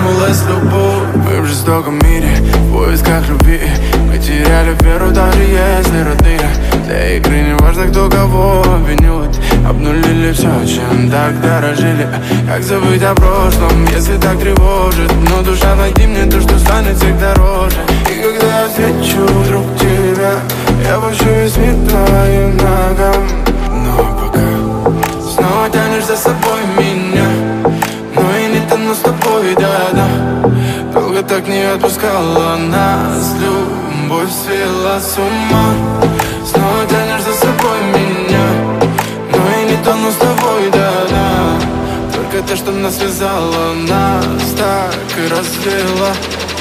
проснулась любовь. Мы в жестоком мире, в поисках любви. Мы теряли веру, даже если родные. Для игры не важно, кто кого обвинит. Обнулили все, чем так дорожили. Как забыть о прошлом, если так тревожит? Но душа, найди мне то, что станет всех дороже. И когда я встречу вдруг тебя, я пущу весь мир твоим ногам. Но пока снова тянешь за собой меня, но и не тону с тобой, да-да. Долго так не отпускала нас любовь, свела с ума. Снова тянешь за собой меня, но и не тону с тобой, да-да. Только то, что нас связало, нас так и развела.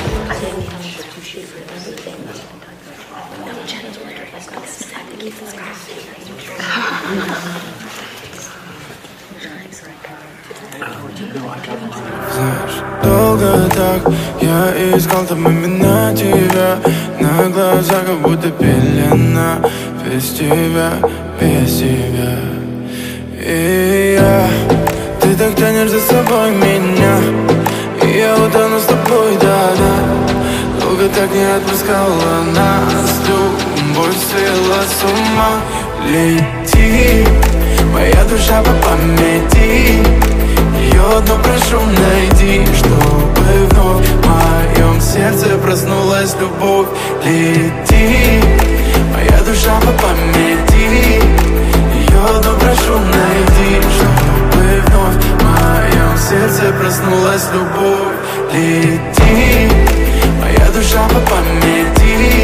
Знаешь, долго так я искал там именно тебя. На глазах как будто пелена. Без тебя, без тебя. И ты так тянешь за собой меня, и я утону с тобой, да-да. Долго так не отпускала нас любовь, свела с ума. Лети, моя душа по памяти, ее одну прошу найди, чтобы вновь в моем сердце проснулась любовь. Лети, моя душа по памяти, ее одну прошу найди, чтобы вновь в моем сердце проснулась любовь. Лети, моя душа по памяти,